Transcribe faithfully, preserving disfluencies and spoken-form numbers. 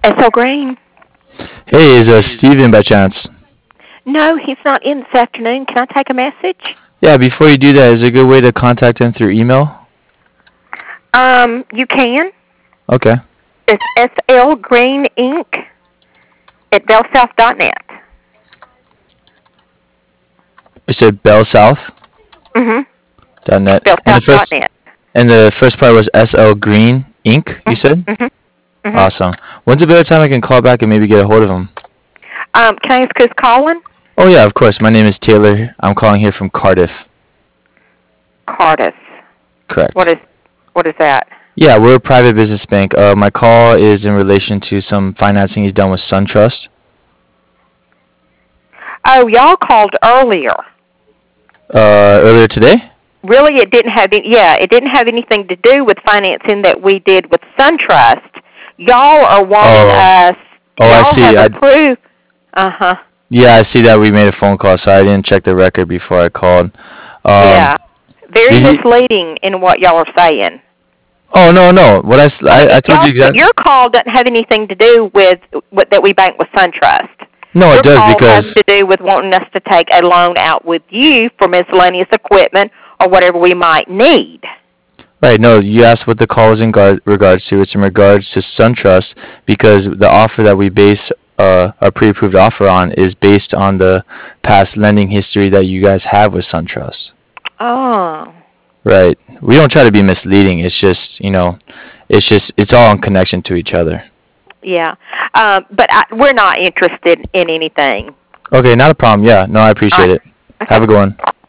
S L Green. Hey, is uh, Steven by chance? No, he's not in this afternoon. Can I take a message? Yeah, before you do that, is there a good way to contact him through email? Um, you can. Okay. It's S L Green Inc at bellsouth dot net. You said Bell South Mm-hmm. dot net. And the bellsouth dot first net. and the first part was S L Green Inc. You said? Mm-hmm. Mm-hmm. Awesome. When's a better time I can call back and maybe get a hold of him? Um, can I ask who's calling? Oh yeah, of course. My name is Taylor. I'm calling here from Cardiff. Cardiff. Correct. What is what is that? Yeah, we're a private business bank. Uh, my call is in relation to some financing he's done with SunTrust. Oh, y'all called earlier. Uh, earlier today? Really, it didn't have any, yeah, it didn't have anything to do with financing that we did with SunTrust. Y'all are wanting Oh. us. Oh, I y'all see. have I- approved. Uh huh. Yeah, I see that we made a phone call, so I didn't check the record before I called. Um, Yeah. Very did he- misleading in what y'all are saying. Oh no, no. What I, s- I, I told Y'all- you exactly. Your call doesn't have anything to do with, with that we bank with SunTrust. No, Your it does call has because to do with wanting us to take a loan out with you for miscellaneous equipment or whatever we might need. right. No, you asked what the call was in guard, regards to. It's in regards to SunTrust because the offer that we base uh, a pre-approved offer on is based on the past lending history that you guys have with SunTrust. Oh. Right. We don't try to be misleading. It's just you know, it's just it's all in connection to each other. Yeah, um, but I, we're not interested in anything. Okay, not a problem. Yeah. No, I appreciate All it. Have a good one.